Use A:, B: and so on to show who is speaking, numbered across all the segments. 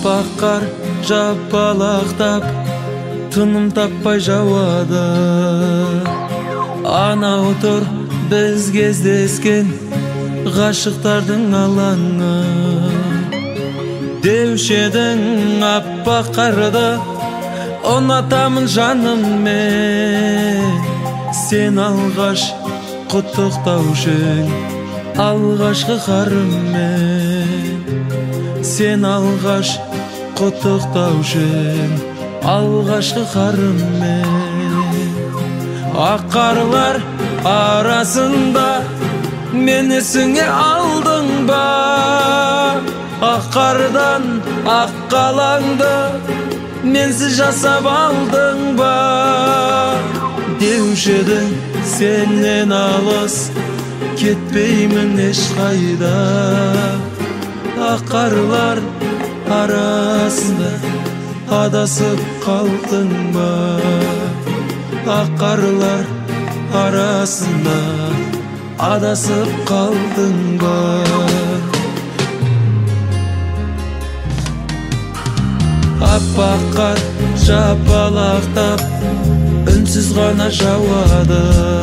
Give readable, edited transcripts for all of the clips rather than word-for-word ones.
A: Аппақ қар жапалақтап тыным таппай жауады. Анау тұр біз кездескен ғашықтардың алаңы. Деуші едің аппақ қарды ұнатамын жаныммен. Сен алғаш құттықтаушы ең алғашқы қарыммен. Сен алғаш құттықтаушы ең алғашқы қарыммен. Ақ қарлар арасында мен есіңе алдың ба? Ақ қардан ақ қалаңды менсіз жасап алдың ба? Деуші едің сенен алыс кетпеймін ешқайда. Ақ қарлар арасында адасып қалдың ба? Ақ қарлар арасында адасып қалдың ба? Аппақ қар жапалақтап үнсіз ғана жауады.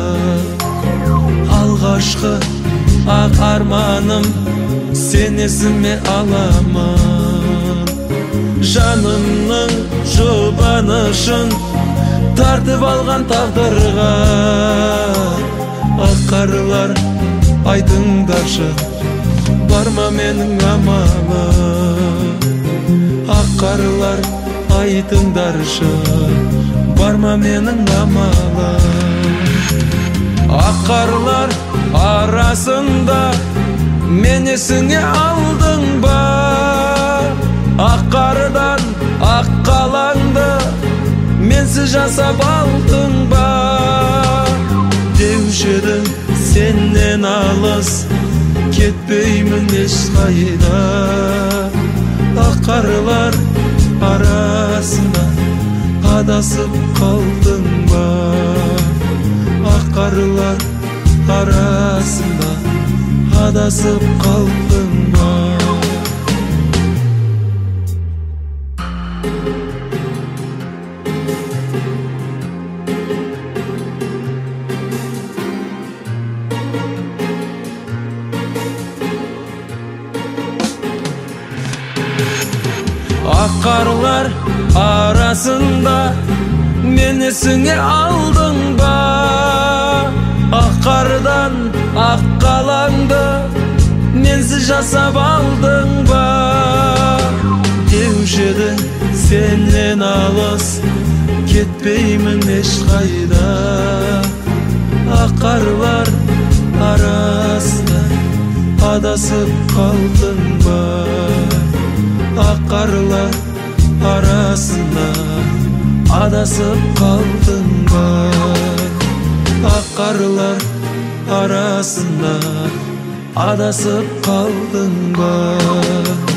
A: Алғашқы ақ арманым сен есіме аламын. Жанымның жұбанышын тартып алған тағдырға. Ақ қарлар айтыңдаршы бар ма менің амалым? Ақ қарлар айтыңдаршы бар ма менің амалым? Ақ қарлар арасында мен есіңе алдың ба? Ақ қардан ақ қалаңды менсіз жасап алдың ба? Деуші едің сенен алыс кетпеймін ешқайда. Ақ қарлар арасында адасып қалдың ба? Ақ қарлар арасында адасып қалдың ба? Ақ қарлар арасында мен есіңе алдың ба? Ақ қардан ақ қалаңды менсіз жасап алдың ба? Деуші едің сенен алыс кетпеймін ешқайда. Ақ қарлар арасында адасып қалдың ба? Ақ қарлар арасында адасып қалдың ба? Ақ қарлар арасында адасып қалдың ба?